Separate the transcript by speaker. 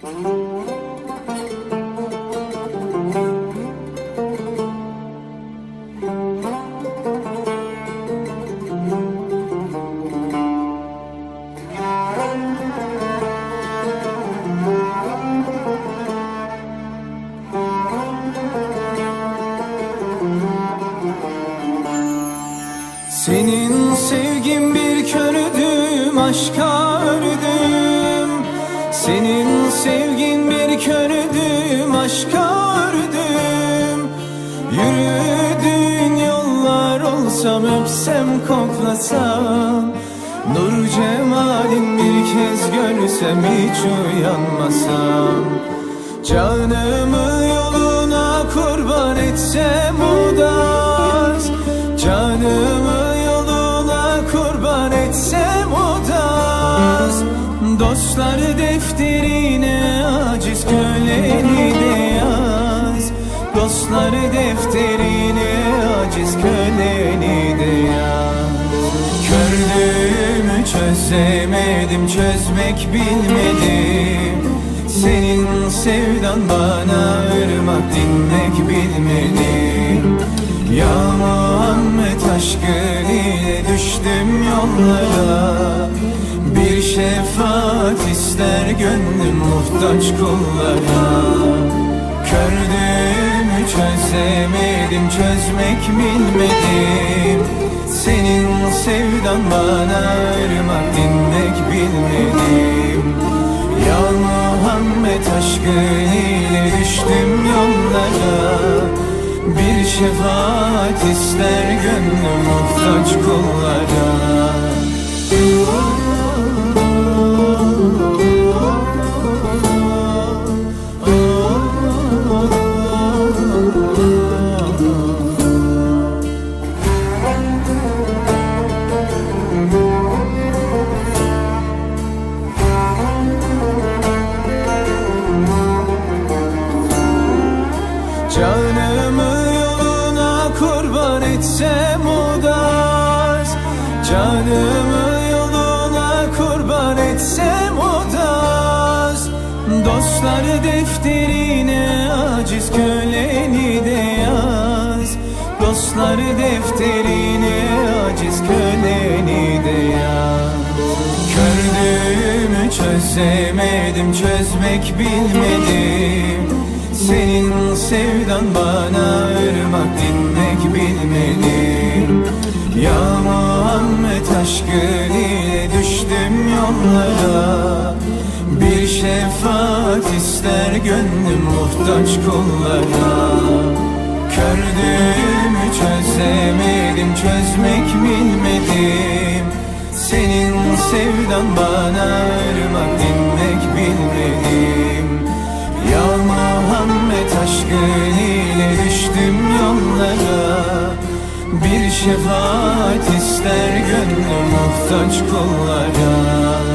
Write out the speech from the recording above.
Speaker 1: Senin sevgin bir kördüm, aşka ördüm. Senin sevgin bir kördüm, aşka ördüm. Yürüdüğün yollar olsam, öpsem koklasam, nur cemalin bir kez görsem hiç uyanmasam. Canımı yoluna kurban etsem o da az. Canımı yoluna kurban etsem o da az. Dostlar defterine aciz köleni de yaz. Dostlar defterine aciz köleni de yaz. Kördüğümü çözemedim, çözmek bilmedim. Senin sevdan bana ırmak, dinmek bilmedim. Ya Muhammed, aşkın ile düştüm yollara. Bir şefaat ister gönlüm muhtaç kullara. Kördüğümü çözemedim, çözmek bilmedim. Senin sevdan bana ırmak, dinmek bilmedim. Ya Muhammed, aşkın ile düştüm yollara. Bir şefaat ister gönlüm muhtaç kullara. Canımı yoluna kurban etsem o da az. Canımı yoluna kurban etsem o da az. Dostlar defterine aciz köleni de yaz. Dostlar defterine aciz köleni de yaz. Kördüğümü çözemedim, çözmek bilmedim. Senin sevdan bana ırmak, dinmek bilmedim. Ya Muhammed, aşkın ile düştüm yollara. Bir şefaat ister gönlüm muhtaç kullara. Kördüğümü çözemedim, çözmek bilmedim. Senin sevdan bana ırmak, dinmek bilmedim. Ya Muhammed, aşkın ile düştüm yollara. Bir şefaat ister gönlüm muhtaç kullara.